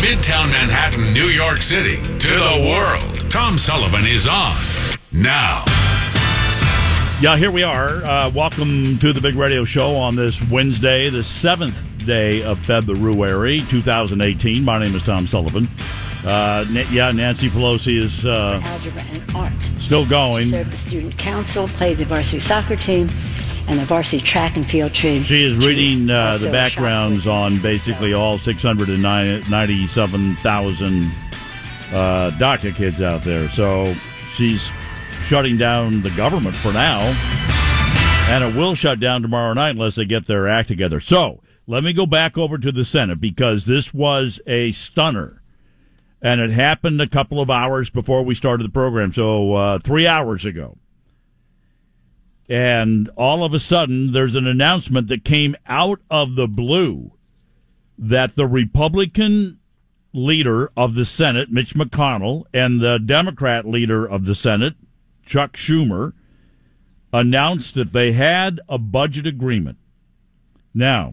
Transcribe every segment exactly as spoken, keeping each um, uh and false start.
Midtown Manhattan, New York City, to the world. Tom Sullivan is on now. Yeah, here we are. Uh, welcome to the Big Radio Show on this Wednesday, the seventh day of February, two thousand eighteen. My name is Tom Sullivan. Uh, yeah, Nancy Pelosi is uh, algebra and art. Still going. She served the student council, played the varsity soccer team, and the varsity track and field team. She is reading uh, the backgrounds on basically all six hundred ninety-seven thousand uh, DACA kids out there. So she's shutting down the government for now, and it will shut down tomorrow night unless they get their act together. So let me go back over to the Senate because this was a stunner, and it happened a couple of hours before we started the program, so uh, three hours ago. And all of a sudden, there's an announcement that came out of the blue that the Republican leader of the Senate, Mitch McConnell, and the Democrat leader of the Senate, Chuck Schumer, announced that they had a budget agreement. Now,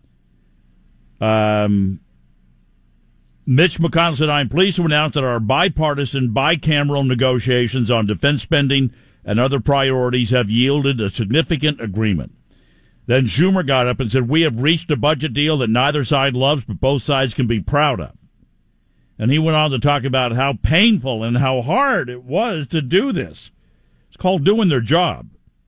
um, Mitch McConnell said, I'm pleased to announce that our bipartisan, bicameral negotiations on defense spending and other priorities have yielded a significant agreement. Then Schumer got up and said, we have reached a budget deal that neither side loves, but both sides can be proud of. And he went on to talk about how painful and how hard it was to do this. It's called doing their job.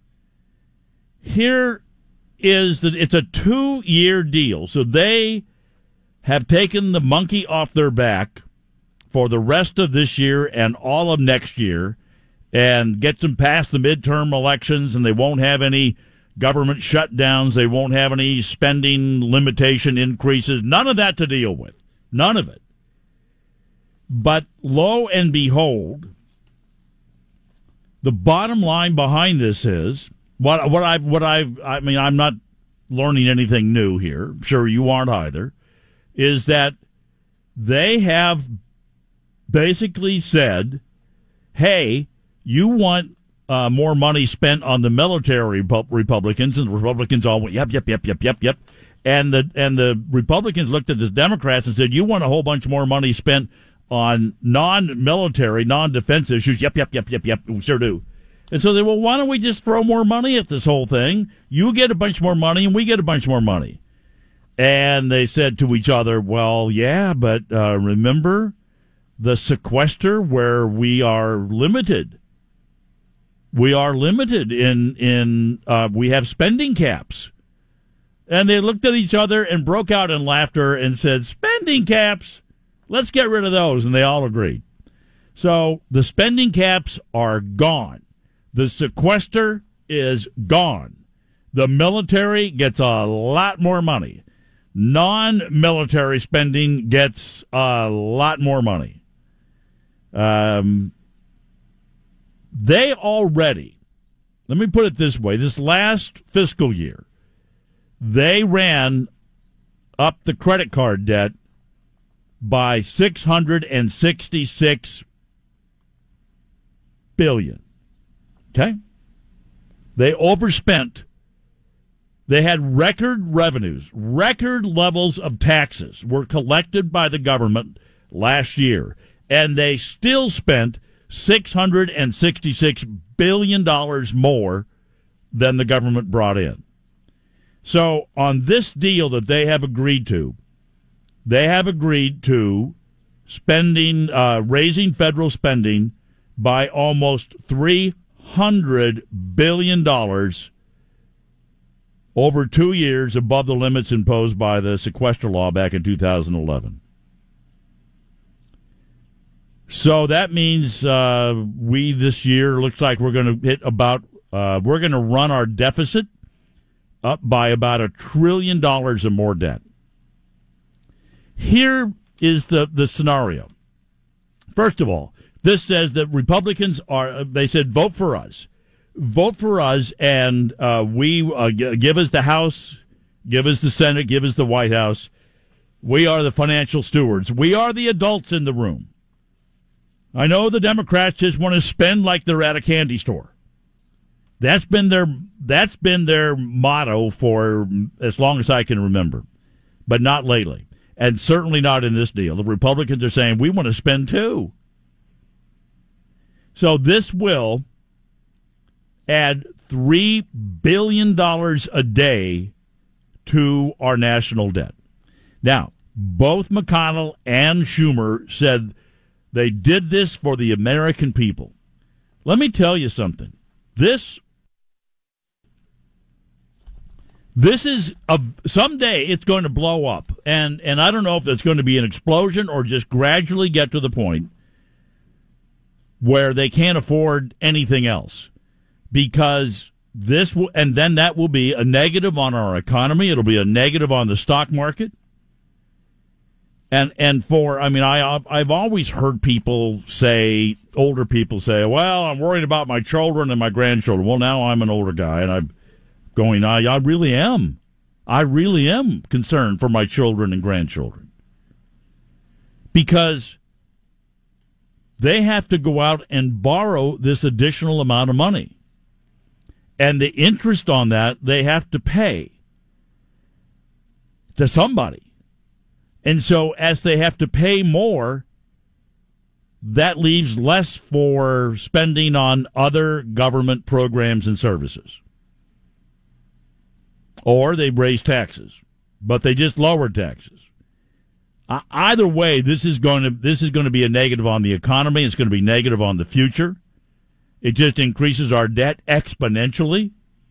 Here is that it's a two-year deal. So they have taken the monkey off their back for the rest of this year and all of next year and get them past the midterm elections, and they won't have any government shutdowns. They won't have any spending limitation increases. None of that to deal with. None of it. But lo and behold, the bottom line behind this is what what I've what I've I mean I'm not learning anything new here. I'm sure you aren't either. Is that they have basically said, "Hey, you want uh, more money spent on the military Republicans," and the Republicans all went, "Yep, yep, yep, yep, yep, yep." And the and the Republicans looked at the Democrats and said, "You want a whole bunch more money spent on non-military, non-defense issues?" Yep, yep, yep, yep, yep, we sure do. And so they, well, why don't we just throw more money at this whole thing? You get a bunch more money, and we get a bunch more money. And they said to each other, well, yeah, but uh, remember the sequester where we are limited. We are limited in, in uh, we have spending caps. And they looked at each other and broke out in laughter and said, spending caps? Let's get rid of those, and they all agreed. So the spending caps are gone. The sequester is gone. The military gets a lot more money. Non-military spending gets a lot more money. Um, they already, let me put it this way, this last fiscal year, they ran up the credit card debt by six hundred sixty-six billion dollars. Okay? They overspent. They had record revenues, record levels of taxes were collected by the government last year, and they still spent six hundred sixty-six billion dollars more than the government brought in. So on this deal that they have agreed to, they have agreed to spending, uh, raising federal spending by almost three hundred billion dollars over two years above the limits imposed by the sequester law back in two thousand eleven. So that means uh, we this year looks like we're going to hit about, uh, we're going to run our deficit up by about a trillion dollars or more debt. Here is the, the scenario. First of all, this says that Republicans are, they said, vote for us. Vote for us, and uh, we uh, g- give us the House, give us the Senate, give us the White House. We are the financial stewards. We are the adults in the room. I know the Democrats just want to spend like they're at a candy store. That's been their that's been their motto for as long as I can remember, but not lately. and certainly not in this deal. The Republicans are saying, we want to spend too. So this will add three billion dollars a day to our national debt. Now, both McConnell and Schumer said they did this for the American people. Let me tell you something. This this is a someday it's going to blow up, and and I don't know if it's going to be an explosion or just gradually get to the point where they can't afford anything else, because this will, and then that will be a negative on our economy. It'll be a negative on the stock market. And and for, I mean, I, I've always heard people say, older people say, well, I'm worried about my children and my grandchildren. Well, now I'm an older guy, and I'm going, I, I really am. I really am concerned for my children and grandchildren. Because they have to go out and borrow this additional amount of money. And the interest on that, they have to pay to somebody. And so as they have to pay more, that leaves less for spending on other government programs and services. Or they raise taxes, but they just lowered taxes. Uh, either way, this is going to this is going to be a negative on the economy. It's going to be negative on the future. It just increases our debt exponentially.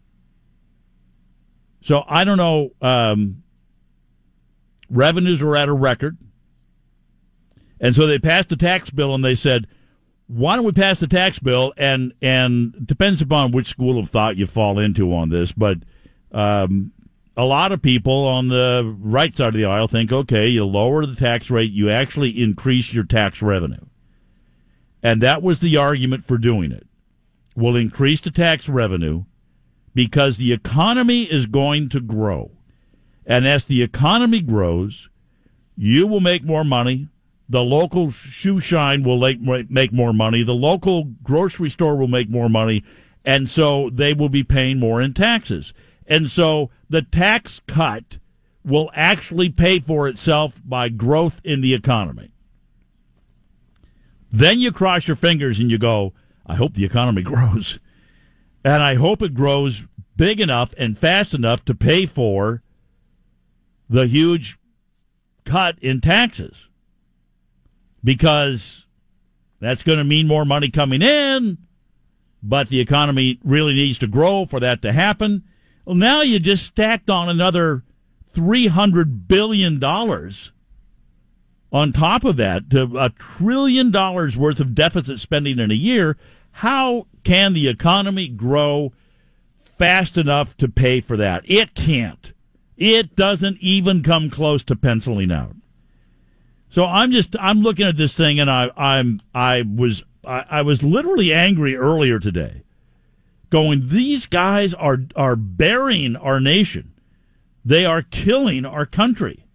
So I don't know. Um, revenues were at a record. And so they passed the tax bill, and they said, why don't we pass the tax bill? And, and it depends upon which school of thought you fall into on this, but um, a lot of people on the right side of the aisle think, okay, you lower the tax rate, you actually increase your tax revenue. And that was the argument for doing it. We'll increase the tax revenue because the economy is going to grow. And as the economy grows, you will make more money. The local shoe shine will make more money. The local grocery store will make more money. And so they will be paying more in taxes. And so the tax cut will actually pay for itself by growth in the economy. Then you cross your fingers and you go, I hope the economy grows. And I hope it grows big enough and fast enough to pay for the huge cut in taxes. Because that's going to mean more money coming in, but the economy really needs to grow for that to happen. Well, now you just stacked on another three hundred billion dollars on top of that, to a trillion dollars worth of deficit spending in a year. How can the economy grow fast enough to pay for that? It can't. It doesn't even come close to penciling out. So I'm just I'm looking at this thing, and I I'm I was I, I was literally angry earlier today, going, these guys are are burying our nation. They are killing our country.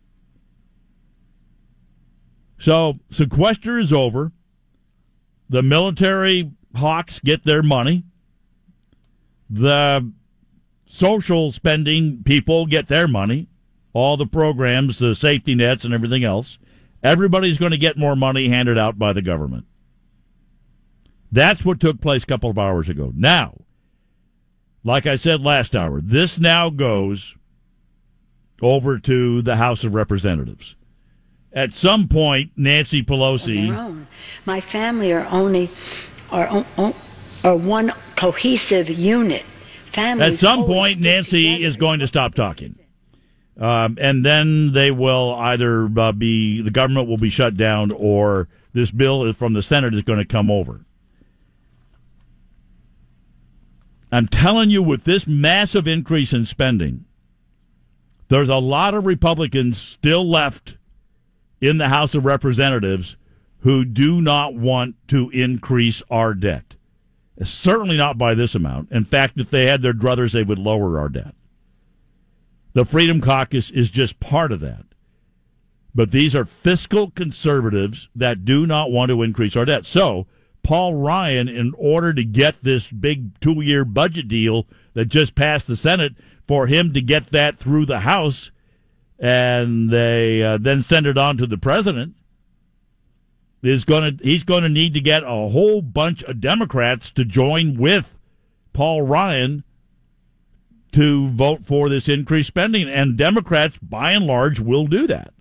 So sequester is over. The military hawks get their money. The social spending people get their money. All the programs, the safety nets and everything else. Everybody's going to get more money handed out by the government. That's what took place a couple of hours ago. Now, like I said last hour, this now goes over to the House of Representatives. At some point, Nancy Pelosi... My family are only are, are one cohesive unit. Families at some point, Nancy together. is going to stop talking. Um, and then they will either uh, be, the government will be shut down, or this bill from the Senate is going to come over. I'm telling you, with this massive increase in spending, there's a lot of Republicans still left in the House of Representatives who do not want to increase our debt. Certainly not by this amount. In fact, if they had their druthers, they would lower our debt. The Freedom Caucus is just part of that. But these are fiscal conservatives that do not want to increase our debt. So, Paul Ryan, in order to get this big two-year budget deal that just passed the Senate, for him to get that through the House, and they uh, then send it on to the president, is going to he's going to need to get a whole bunch of Democrats to join with Paul Ryan to vote for this increased spending, and Democrats, by and large, will do that.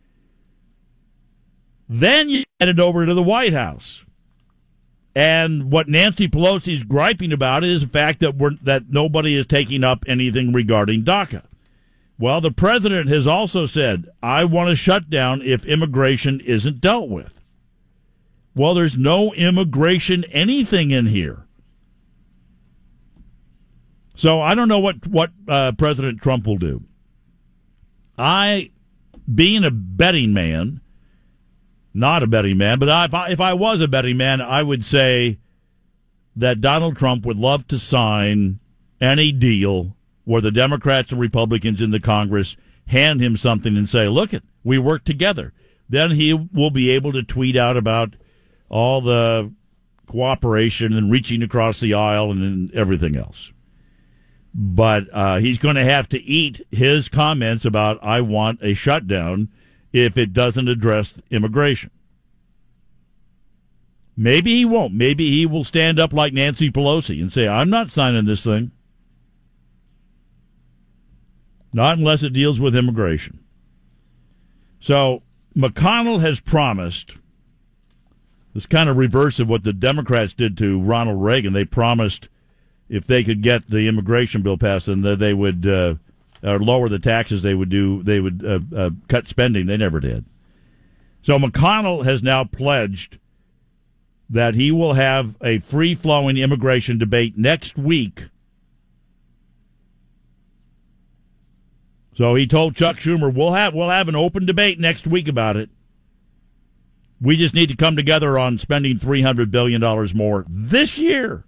Then you get it over to the White House. And what Nancy Pelosi is griping about is the fact that we're, that nobody is taking up anything regarding DACA. Well, the president has also said, I want to shut down if immigration isn't dealt with. Well, there's no immigration anything in here. So I don't know what, what uh, President Trump will do. I, being a betting man, not a betting man, but if I, if I was a betting man, I would say that Donald Trump would love to sign any deal where the Democrats and Republicans in the Congress hand him something and say, look, it, we work together. Then he will be able to tweet out about all the cooperation and reaching across the aisle and, and everything else. But uh, he's going to have to eat his comments about I want a shutdown if it doesn't address immigration. Maybe he won't. Maybe he will stand up like Nancy Pelosi and say, I'm not signing this thing. Not unless it deals with immigration. So McConnell has promised, this kind of reverse of what the Democrats did to Ronald Reagan. They promised if they could get the immigration bill passed and that they would uh, or lower the taxes, they would do. They would uh, uh, cut spending. They never did. So McConnell has now pledged that he will have a free-flowing immigration debate next week. So he told Chuck Schumer, "We'll have we'll have an open debate next week about it. We just need to come together on spending three hundred billion dollars more this year."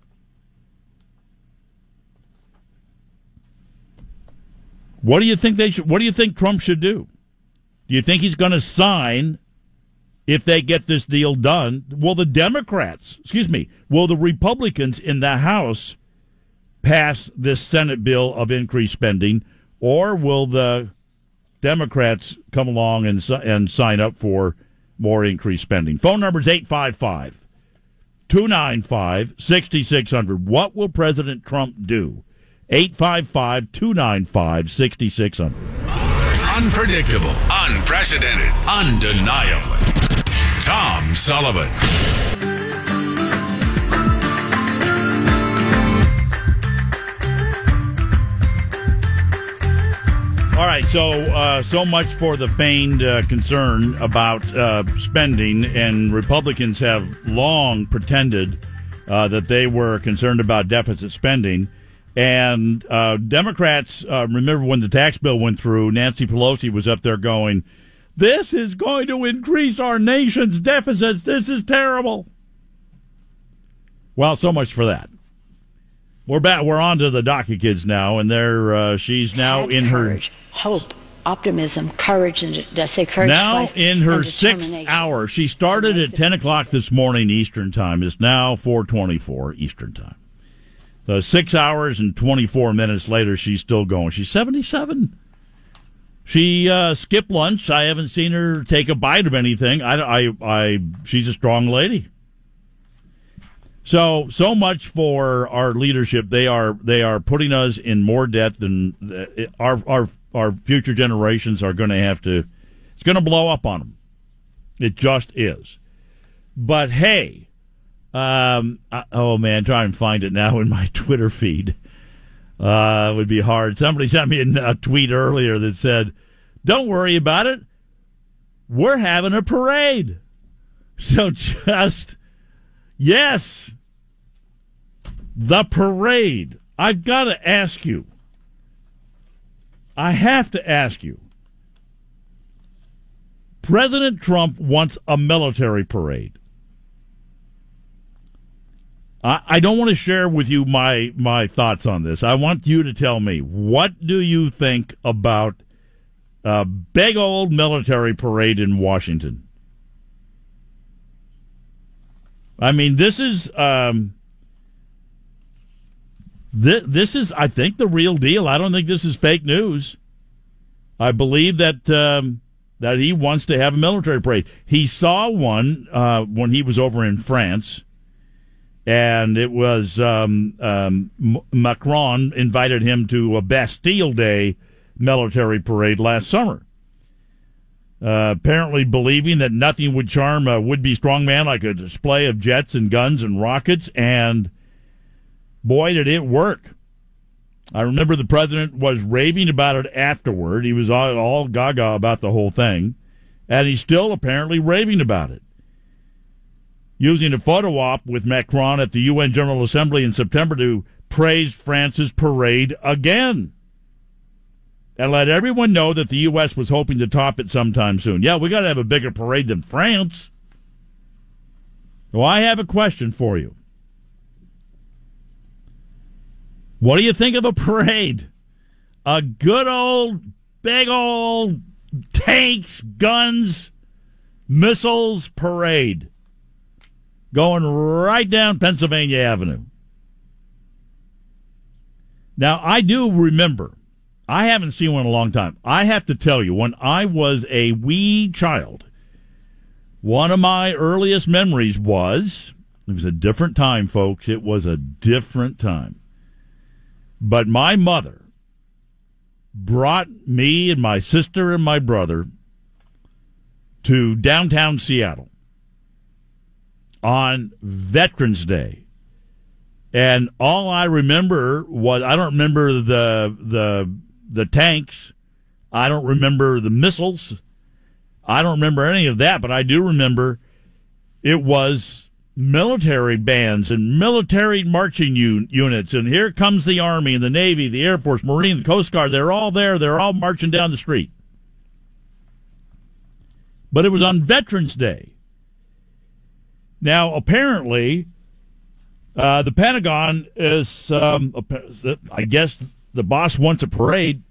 What do you think they should? What do you think Trump should do? Do you think he's going to sign if they get this deal done? Will the Democrats, excuse me, will the Republicans in the House pass this Senate bill of increased spending, or will the Democrats come along and and sign up for more increased spending? Phone number is eight five five, two nine five, six six zero zero. What will President Trump do? eight five five, two nine five, six six zero zero. Unpredictable, unprecedented, undeniable. Tom Sullivan. All right, so uh, so much for the feigned uh, concern about uh, spending, and Republicans have long pretended uh, that they were concerned about deficit spending. And uh, Democrats, uh, remember when the tax bill went through, Nancy Pelosi was up there going, this is going to increase our nation's deficits. This is terrible. Well, so much for that. We're back. We're on to the DACA kids now, and they're uh, she's now Had in courage, her hope, optimism, courage, and did I say courage now twice? in her And sixth determination. hour. She started To at make ten the- o'clock this morning Eastern time. It's now four twenty-four Eastern time. So six hours and twenty-four minutes later, she's still going. She's seventy-seven. She uh, skipped lunch. I haven't seen her take a bite of anything. I, I, I, she's a strong lady. So, so much for our leadership. They are, they are putting us in more debt than uh, our, our, our future generations are going to have to. It's going to blow up on them. It just is. But hey. Um. I, oh man, try and find it now in my Twitter feed. Uh, it would be hard. Somebody sent me a, a tweet earlier that said, "Don't worry about it. We're having a parade." So just yes, the parade. I've got to ask you. I have to ask you. President Trump wants a military parade. I don't want to share with you my, my thoughts on this. I want you to tell me, what do you think about a big old military parade in Washington? I mean, this is um, th- this is, I think, the real deal. I don't think this is fake news. I believe that um, that he wants to have a military parade. He saw one uh, when he was over in France, and it was um, um, Macron invited him to a Bastille Day military parade last summer. Uh, apparently believing that nothing would charm a would-be strongman like a display of jets and guns and rockets, and boy, did it work. I remember the president was raving about it afterward. He was all, all gaga about the whole thing, and he's still apparently raving about it. Using a photo op with Macron at the U N General Assembly in September to praise France's parade again, and let everyone know that the U S was hoping to top it sometime soon. Yeah, we got to have a bigger parade than France. Well, I have a question for you. What do you think of a parade? A good old, big old tanks, guns, missiles parade going right down Pennsylvania Avenue. Now, I do remember, I haven't seen one in a long time. I have to tell you, when I was a wee child, one of my earliest memories was, it was a different time, folks. It was a different time. But my mother brought me and my sister and my brother to downtown Seattle on Veterans Day. And all I remember was, I don't remember the the the tanks. I don't remember the missiles. I don't remember any of that, but I do remember it was military bands and military marching un- units, and here comes the Army and the Navy, the Air Force, Marine, the Coast Guard. They're all there. They're all marching down the street. But it was on Veterans Day. Now, apparently, uh, the Pentagon is, um, I guess, the boss wants a parade.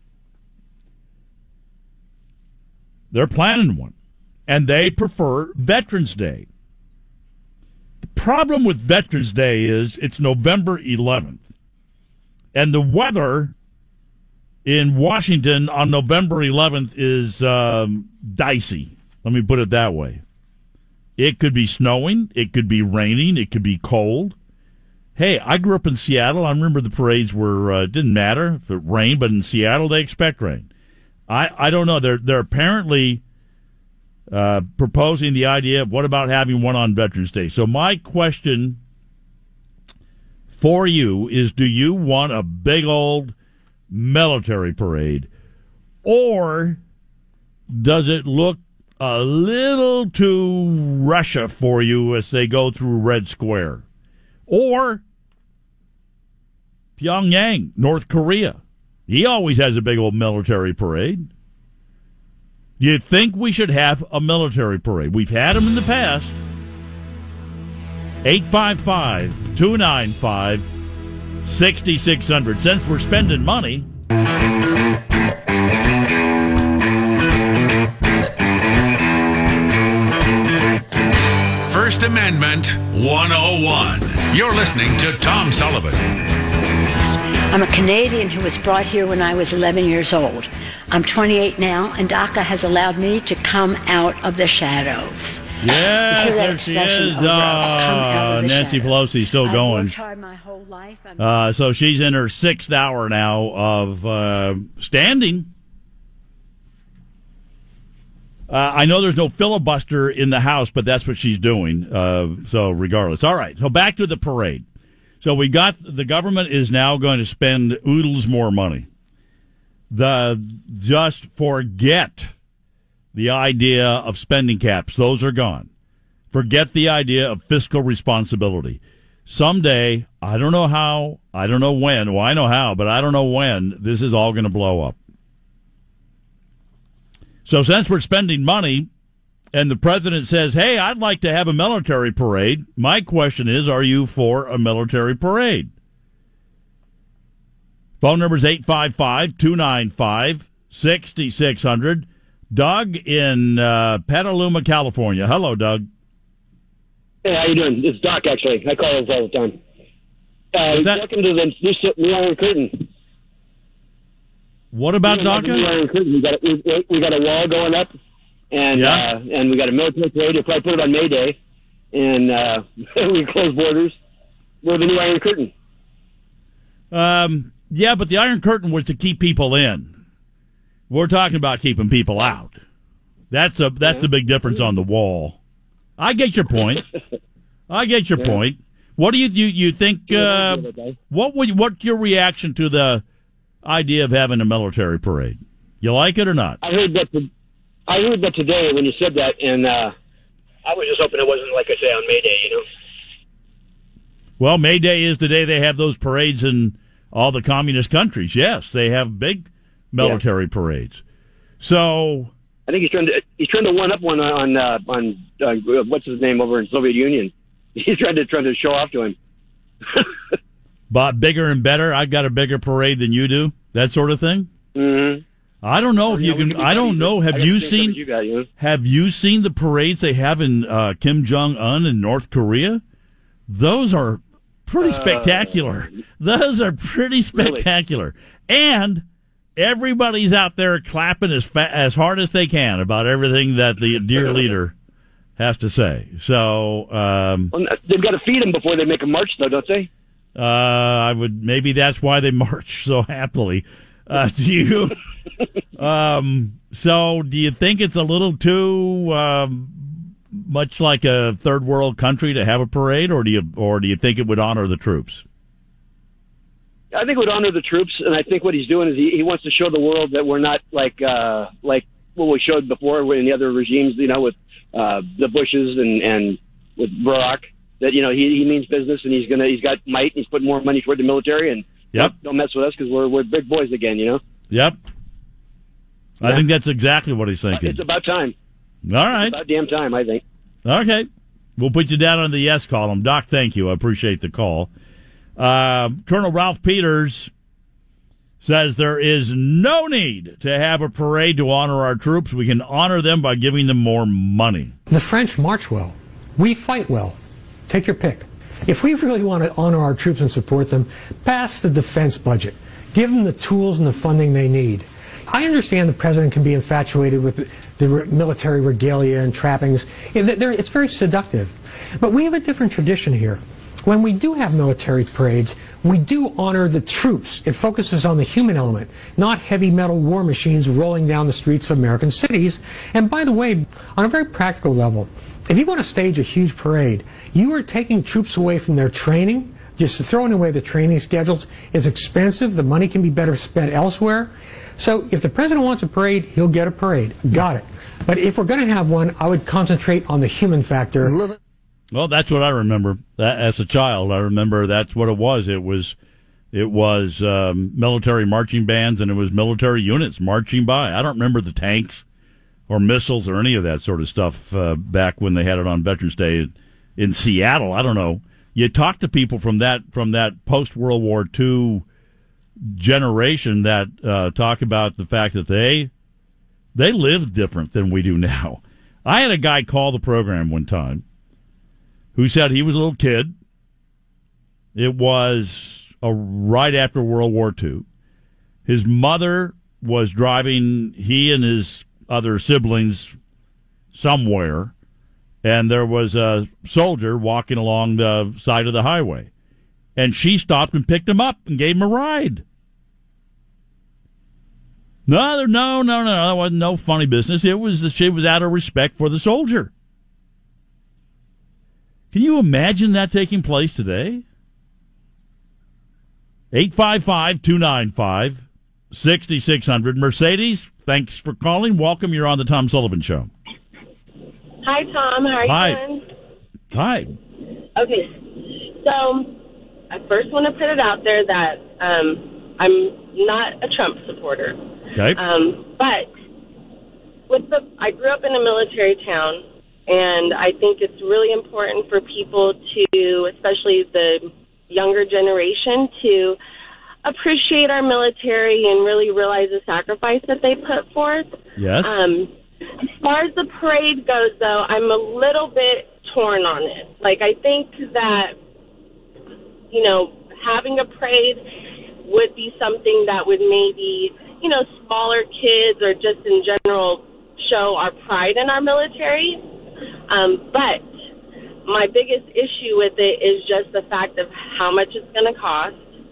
They're planning one, and they prefer Veterans Day. The problem with Veterans Day is it's November eleventh, and the weather in Washington on November eleventh is um, dicey. Let me put it that way. It could be snowing, it could be raining, it could be cold. Hey, I grew up in Seattle. I remember the parades were, uh, it didn't matter if it rained, but in Seattle they expect rain. I, I don't know. They're, they're apparently uh, proposing the idea of what about having one on Veterans Day. So my question for you is, do you want a big old military parade, or does it look a little too Russia for you as they go through Red Square? Or Pyongyang, North Korea. He always has a big old military parade. You think we should have a military parade? We've had them in the past. eight five five, two nine five, six six zero zero. Since we're spending money, First Amendment one oh one. You're listening to Tom Sullivan. I'm a Canadian who was brought here when I was eleven years old. I'm twenty-eight now, and DACA has allowed me to come out of the shadows. Yes, there she is. Oh, Nancy Pelosi still going. I've worked hard my whole life. Uh, so she's in her sixth hour now of uh, standing. Uh, I know there's no filibuster in the House, but that's what she's doing. Uh, so regardless. All right, so back to the parade. So we got, the government is now going to spend oodles more money. The just forget the idea of spending caps. Those are gone. Forget the idea of fiscal responsibility. Someday, I don't know how, I don't know when, well, I know how, but I don't know when, this is all going to blow up. So since we're spending money and the president says, hey, I'd like to have a military parade, my question is, are you for a military parade? Phone number is eight five five, two nine five, six six zero zero. Doug in uh, Petaluma, California. Hello, Doug. Hey, how you doing? It's Doc, actually. I call this all the time. Uh, that? Welcome to the new, new Iron Curtain. What about Yeah, DACA? We, Iron Curtain. we got a, we, we got a wall going up, and Yeah. uh, and we got a military parade. We'll probably put it on May Day, and uh, we close borders. We're the new Iron Curtain. Um, yeah, but the Iron Curtain was to keep people in. We're talking about keeping people out. That's a that's the big difference on the wall. I get your point. I get your Yeah. point. What do you you, you think? Uh, what would what's your reaction to the idea of having a military parade? You like it or not? I heard that. To, I heard that today when you said that, and uh, I was just hoping it wasn't like I say on May Day. You know. Well, May Day is the day they have those parades in all the communist countries. Yes, they have big military yeah. parades. So I think he's trying to he's trying to one up one on uh, on uh, what's his name over in Soviet Union. He's trying to trying to show off to him. But bigger and better. I've got a bigger parade than you do. That sort of thing. Mm-hmm. I don't know if you can. I don't know. Have you seen? You got, you know? Have you seen the parades they have in uh, Kim Jong Un in North Korea? Those are pretty spectacular. Uh, Those are pretty spectacular, really? And everybody's out there clapping as fa- as hard as they can about everything that the dear leader has to say. So um, well, they've got to feed him before they make a march, though, don't they? Uh, I would maybe that's why they march so happily. Uh, do you? um, so, do you think it's a little too um, much like a third world country to have a parade, or do you, or do you think it would honor the troops? I think it would honor the troops, and I think what he's doing is he, he wants to show the world that we're not like uh, like what we showed before in the other regimes, you know, with uh, the Bushes and, and with Barack. That you know he, he means business, and he's gonna he's got might, and he's putting more money toward the military, and yep. don't, don't mess with us because we're we're big boys again, you know. Yep. Yeah. I think that's exactly what he's thinking. It's about time. All right. It's about damn time, I think. Okay. We'll put you down on the yes column. Doc, thank you. I appreciate the call. Uh, Colonel Ralph Peters says there is no need to have a parade to honor our troops. We can honor them by giving them more money. The French march well. We fight well. Take your pick. If we really want to honor our troops and support them, pass the defense budget. Give them the tools and the funding they need. I understand the president can be infatuated with the military regalia and trappings. It's very seductive. But we have a different tradition here. When we do have military parades, we do honor the troops. It focuses on the human element, not heavy metal war machines rolling down the streets of American cities. And by the way, on a very practical level, if you want to stage a huge parade, you are taking troops away from their training. Just throwing away the training schedules is expensive. The money can be better spent elsewhere. So if the president wants a parade, he'll get a parade. Got it. But if we're going to have one, I would concentrate on the human factor. Well, that's what I remember. That, as a child, I remember that's what it was. It was, it was um, military marching bands, and it was military units marching by. I don't remember the tanks or missiles or any of that sort of stuff uh, back when they had it on Veterans Day in Seattle. I don't know. You talk to people from that from that post World War Two generation that uh, talk about the fact that they they lived different than we do now. I had a guy call the program one time who said he was a little kid. It was a, right after World War Two. His mother was driving he and his other siblings somewhere, and there was a soldier walking along the side of the highway, and she stopped and picked him up and gave him a ride. No, no, no, no, that wasn't no funny business. It was the she was out of respect for the soldier. Can you imagine that taking place today? eight five five, two nine five, six six zero zero. Mercedes, thanks for calling. Welcome. You're on the Tom Sullivan Show. Hi, Tom. How are Hi. you doing? Hi. Okay. So I first want to put it out there that um, I'm not a Trump supporter. Okay. Um, but with the, I grew up in a military town, and I think it's really important for people to, especially the younger generation, to appreciate our military and really realize the sacrifice that they put forth. Yes. Um, as far as the parade goes, though, I'm a little bit torn on it. Like, I think that, you know, having a parade would be something that would maybe you know, smaller kids or just in general show our pride in our military. Um, but my biggest issue with it is just the fact of how much it's going to cost.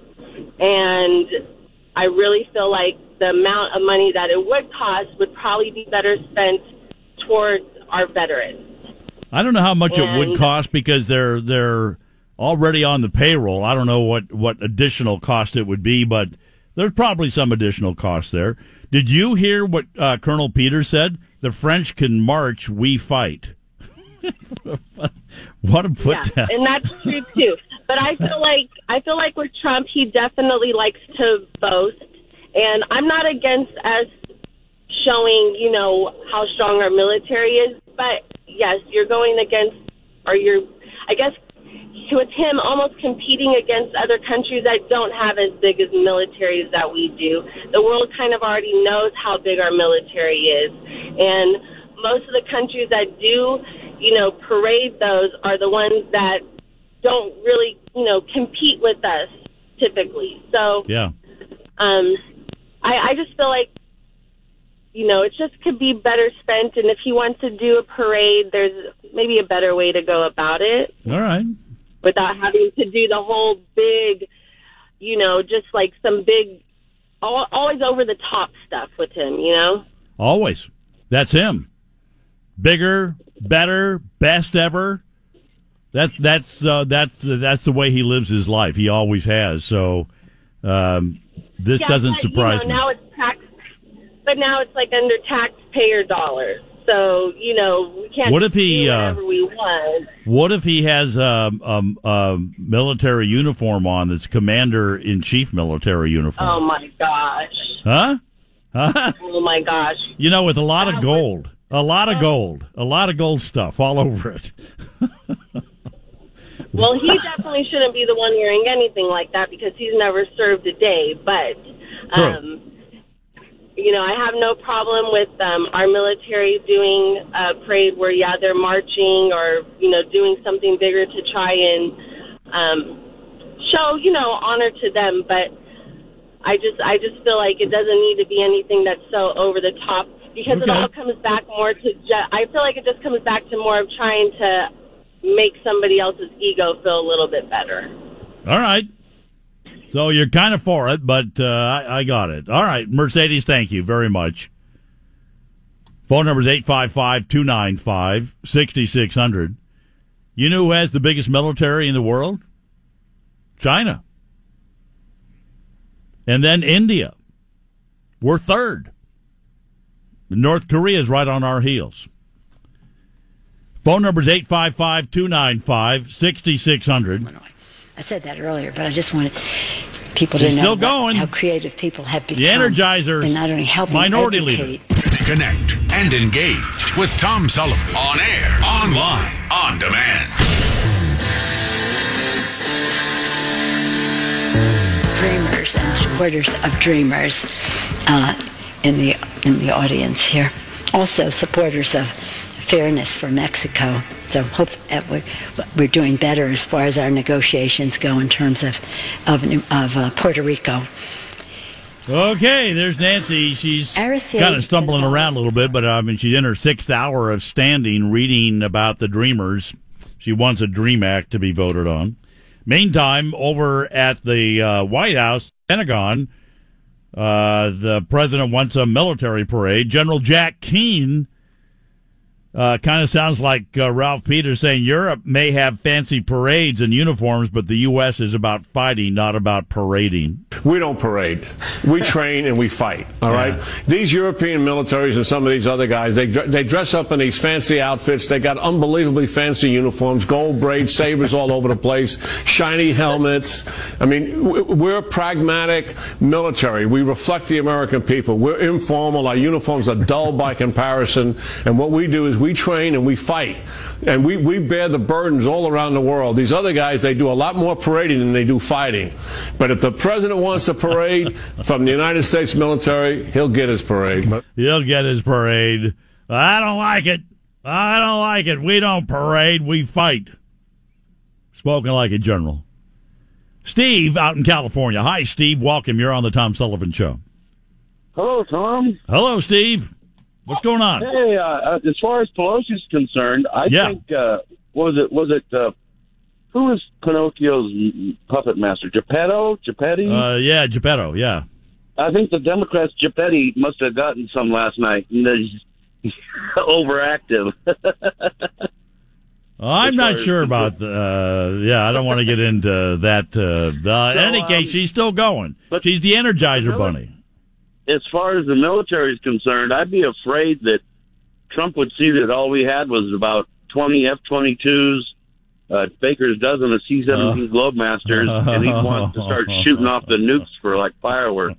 And I really feel like the amount of money that it would cost would probably be better spent towards our veterans. I don't know how much and, it would cost because they're they're already on the payroll. I don't know what, what additional cost it would be, but there's probably some additional cost there. Did you hear what uh, Colonel Peters said? The French can march, we fight. What a put yeah, down. And that's true too. But I feel like I feel like with Trump, he definitely likes to boast, and I'm not against us showing, you know, how strong our military is. But yes, you're going against, or you're, I guess, with him almost competing against other countries that don't have as big as militaries that we do. The world kind of already knows how big our military is, and most of the countries that do, you know, parade those are the ones that don't really, you know, compete with us typically. So, yeah, um, I, I just feel like, you know, it just could be better spent. And if he wants to do a parade, there's maybe a better way to go about it. All right. Without having to do the whole big, you know, just like some big, always over the top stuff with him, you know? Always. That's him. Bigger, better, best ever. That's that's uh, that's uh, that's the way he lives his life. He always has. So um, this yeah, doesn't but, surprise you know, me. Now it's tax, but now it's like under taxpayer dollars. So you know we can't what if he, do whatever uh, we want. What if he has a um, um, uh, military uniform on that's commander in chief military uniform? Oh my gosh! Huh? Huh? Oh my gosh! You know, with a lot of gold. A lot of gold. A lot of gold stuff all over it. Well, he definitely shouldn't be the one wearing anything like that because he's never served a day. But, um, you know, I have no problem with um, our military doing a parade where, yeah, they're marching or, you know, doing something bigger to try and um, show, you know, honor to them. But I just, I just feel like it doesn't need to be anything that's so over the top. Because okay. it all comes back more to, ju- I feel like it just comes back to more of trying to make somebody else's ego feel a little bit better. All right. So you're kind of for it, but uh, I, I got it. All right, Mercedes, thank you very much. Phone number is eight five five, two nine five, six six zero zero. You know who has the biggest military in the world? China. And then India. We're third. North Korea is right on our heels. Phone number is eight five five, two nine five, six six zero zero. I said that earlier, but I just wanted people He's to know still going. how creative people have become. The Energizers, and not only helping minority educate. leader. Connect and engage with Tom Sullivan on air, online, on demand. Dreamers and supporters of Dreamers uh, in the in the audience here. Also supporters of Fairness for Mexico. So hope that we're, we're doing better as far as our negotiations go in terms of of, of uh, Puerto Rico. Okay, there's Nancy. She's Araceli kind of stumbling Gonzalez. around a little bit, but I mean, she's in her sixth hour of standing reading about the Dreamers. She wants a DREAM Act to be voted on. Meantime, over at the uh, White House, Pentagon, uh, the president wants a military parade. General Jack Keane uh, kind of sounds like uh, Ralph Peters saying Europe may have fancy parades and uniforms, but the U S is about fighting, not about parading. We don't parade. We train and we fight, all Yeah. right? These European militaries and some of these other guys, they they dress up in these fancy outfits. They got unbelievably fancy uniforms, gold braids, sabers all over the place, shiny helmets. I mean, we're a pragmatic military. We reflect the American people. We're informal. Our uniforms are dull by comparison. And what we do is we train and we fight. And we, we bear the burdens all around the world. These other guys, they do a lot more parading than they do fighting. But if the president wants a parade from the United States military, he'll get his parade. He'll get his parade. I don't like it. I don't like it. We don't parade. We fight. Spoken like a general. Steve out in California. Hi, Steve. Welcome. You're on the Tom Sullivan Show. Hello, Tom. Hello, Steve. What's going on? Hey, uh, as far as Pelosi's concerned, I yeah. think, uh, what was it, was it, uh, who was Pinocchio's puppet master? Geppetto? Geppetti? Uh, yeah, Geppetto, yeah. I think the Democrats, Geppetti, must have gotten some last night. And they're overactive. I'm not sure about the, uh, yeah, I don't want to get into that. Uh, the, so, in any case, um, she's still going. But she's the Energizer the Bunny. As far as the military is concerned, I'd be afraid that Trump would see that all we had was about twenty F twenty-twos, uh, Baker's dozen of C seventeen uh, Globemasters, and he'd want to start shooting off the nukes for, like, fireworks.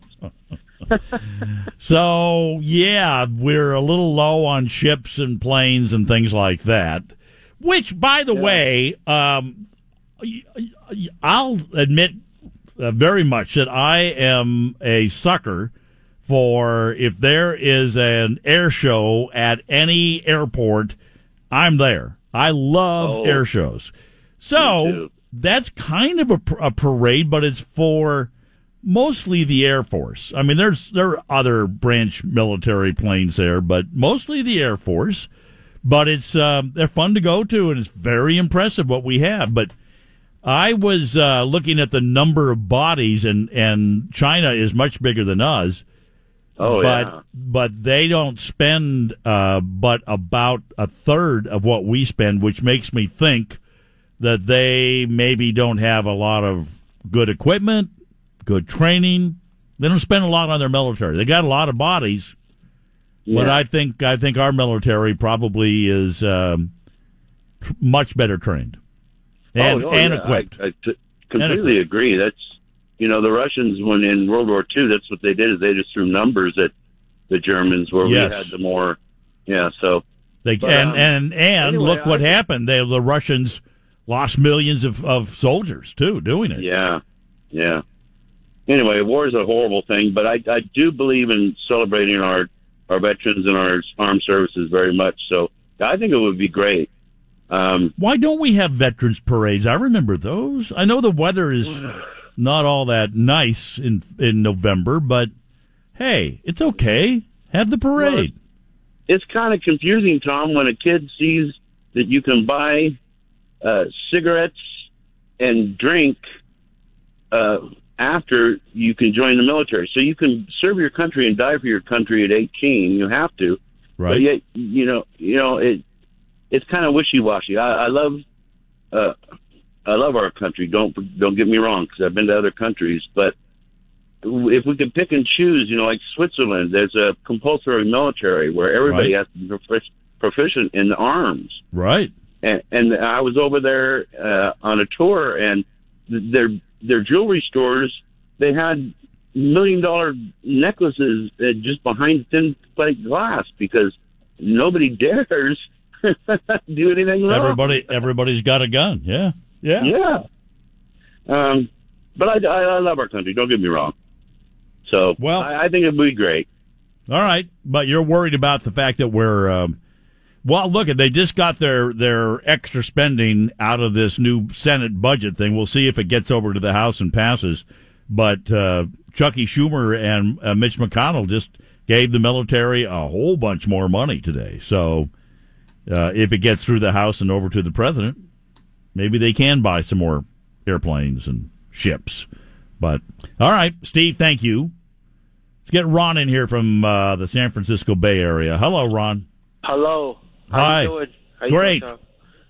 So, yeah, we're a little low on ships and planes and things like that. Which, by the yeah. way, um, I'll admit uh, very much that I am a sucker for if there is an air show at any airport, I'm there. I love oh, air shows. So that's kind of a, a parade, but it's for mostly the Air Force. I mean, there's there are other branch military planes there, but mostly the Air Force. But it's uh, they're fun to go to, and it's very impressive what we have. But I was uh, looking at the number of bodies, and, and China is much bigger than us. Oh, but, yeah. But they don't spend uh, but about a third of what we spend, which makes me think that they maybe don't have a lot of good equipment, good training. They don't spend a lot on their military. They got a lot of bodies. Yeah. But I think I think our military probably is um, tr- much better trained and, oh, oh, and yeah. equipped. I, I t- completely and agree. That's you know the Russians when in World War Two, that's what they did is they just threw numbers at the Germans where yes. we had the more. Yeah, so they but, and, um, and and and anyway, look what I, happened. They the Russians lost millions of, of soldiers too doing it. Yeah, yeah. Anyway, war is a horrible thing, but I I do believe in celebrating our. our veterans and our armed services very much. So I think it would be great. Um, Why don't we have veterans parades? I remember those. I know the weather is not all that nice in in November, but hey, it's okay. Have the parade. Well, it's kind of confusing, Tom, when a kid sees that you can buy uh, cigarettes and drink uh after you can join the military. So you can serve your country and die for your country at eighteen. You have to. Right. But yet, you know, you know, it, it's kind of wishy-washy. I, I love, uh, I love our country. Don't, don't get me wrong, because I've been to other countries, but if we could pick and choose, you know, like Switzerland, there's a compulsory military where everybody right. has to be proficient in arms. Right. And, and I was over there, uh, on a tour, and they're, their jewelry stores, they had million dollar necklaces uh, just behind thin plate glass because nobody dares do anything wrong. Everybody, everybody's got a gun. Yeah, yeah, yeah. Um, but I, I, I love our country. Don't get me wrong. So, well, I, I think it'd be great. All right, but you're worried about the fact that we're. Um, Well, look, they just got their, their extra spending out of this new Senate budget thing. We'll see if it gets over to the House and passes. But uh, Chucky Schumer and uh, Mitch McConnell just gave the military a whole bunch more money today. So uh, if it gets through the House and over to the president, maybe they can buy some more airplanes and ships. But all right, Steve, thank you. Let's get Ron in here from uh, the San Francisco Bay Area. Hello, Ron. Hello. How Hi. you doing? How you Great. Doing,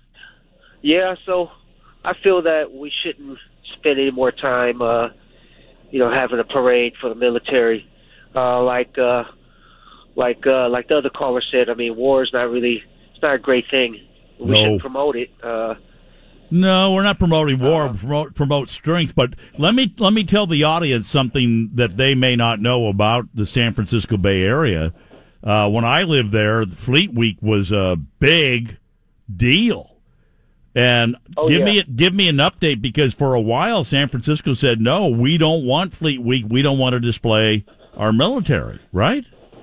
yeah, so I feel that we shouldn't spend any more time, uh, you know, having a parade for the military. Uh, like, uh, like, uh, like the other caller said, I mean, war is not really, it's not a great thing. We no. shouldn't promote it. Uh, no, we're not promoting war. Uh, promote, promote strength. But let me let me tell the audience something that they may not know about the San Francisco Bay Area. Uh, when I lived there, Fleet Week was a big deal. And oh, give yeah. me give me an update, because for a while San Francisco said, no, we don't want Fleet Week. We don't want to display our military, right?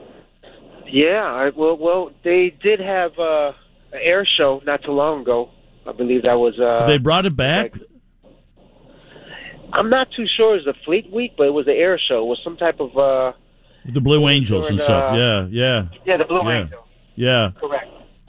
Yeah, I, well, well, they did have uh, an air show not too long ago. I believe that was... Uh, they brought it back? Like, I'm not too sure it was a Fleet Week, but it was an air show. It was some type of... Uh, The Blue Angels and during, stuff. uh, Yeah, yeah. Yeah, the Blue yeah. Angels. Yeah. Correct.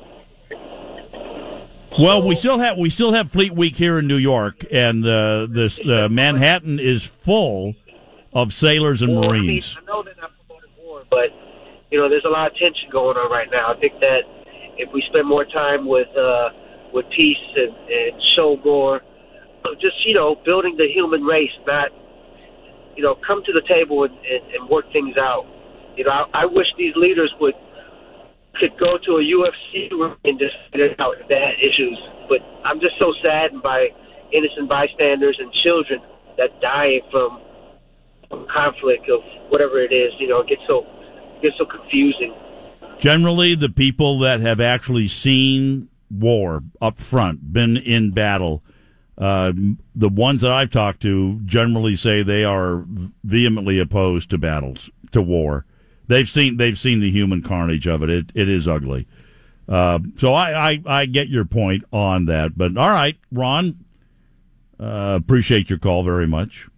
Well, we still have we still have Fleet Week here in New York, and uh, this uh, Manhattan is full of sailors and Well, Marines. I, mean, I know they're not promoting war, but you know, there's a lot of tension going on right now. I think that if we spend more time with uh, with peace and, and show more, just you know, building the human race, not you know, come to the table and, and, and work things out. You know, I, I wish these leaders would. could go to a U F C room and just figure out if they had issues. But I'm just so saddened by innocent bystanders and children that die from, from conflict of whatever it is. You know, it gets so it gets so confusing. Generally, the people that have actually seen war up front, been in battle, uh, the ones that I've talked to generally say they are vehemently opposed to battles, to war. They've seen they've seen the human carnage of it. It it is ugly. Uh, so I, I, I get your point on that. But all right, Ron, uh, appreciate your call very much.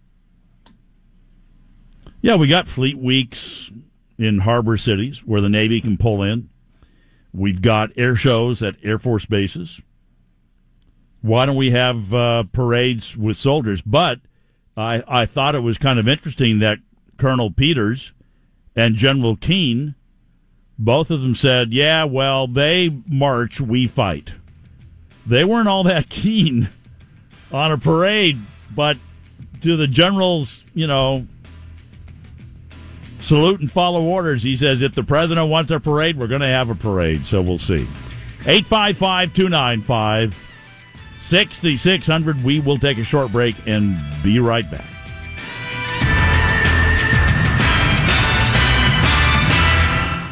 Yeah, we got fleet weeks in harbor cities where the Navy can pull in. We've got air shows at Air Force bases. Why don't we have uh, parades with soldiers? But I I thought it was kind of interesting that Colonel Peters and General Keane, both of them said, yeah, well, they march, we fight. They weren't all that keen on a parade, but to the general's, you know, salute and follow orders, he says, if the president wants a parade, we're going to have a parade, so we'll see. eight five five, two nine five, six six zero zero. We will take a short break and be right back.